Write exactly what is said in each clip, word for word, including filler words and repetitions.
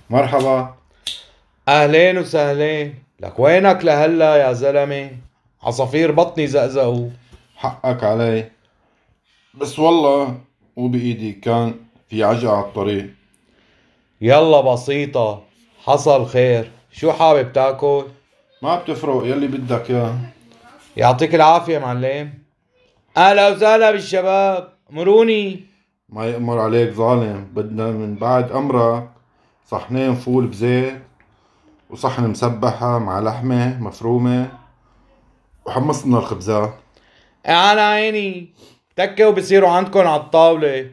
مرحبا. اهلين وسهلين. لك وينك لهلا يا زلمه؟ عصافير بطني زقزقوا. حقك علي، بس والله مو بإيدي، كان في عجقة على الطريق. يلا بسيطة، حصل خير. شو حابب تاكل؟ ما بتفرق يلي بدك اياه. يعطيك العافية معلم. اهلا وسهلا بالشباب، مروني. ما يأمر عليك ظالم، بدنا من بعد أمرك صحنين فول بزيت، وصحن مسبحة مع لحمة مفرومة، وحمصنا الخبزات. انا عيني تكة وبصيروا عندكن على الطاولة.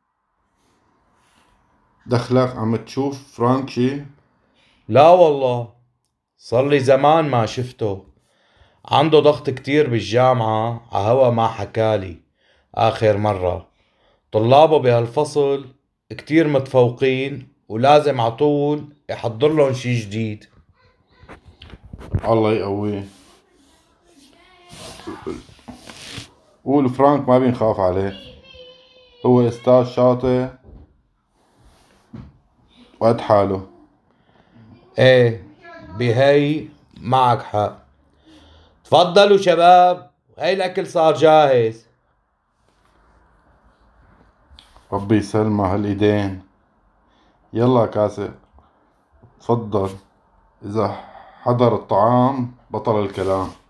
دخلك عم تشوف فرانك شي؟ لا والله، صار لي زمان ما شفته. عنده ضغط كتير بالجامعة، عهوا ما حكالي آخر مرة. طلابه بهالفصل كتير متفوقين، ولازم عطول يحضر لهم شي جديد. الله يقويه. قول فرانك ما بينخاف عليه، هو استاذ شاطر وقد حاله. ايه، بهي معك حق. تفضلوا شباب، هاي الاكل صار جاهز. ربي يسلمها هالايدين. يلا كاسة، تفضل. إذا حضر الطعام بطل الكلام.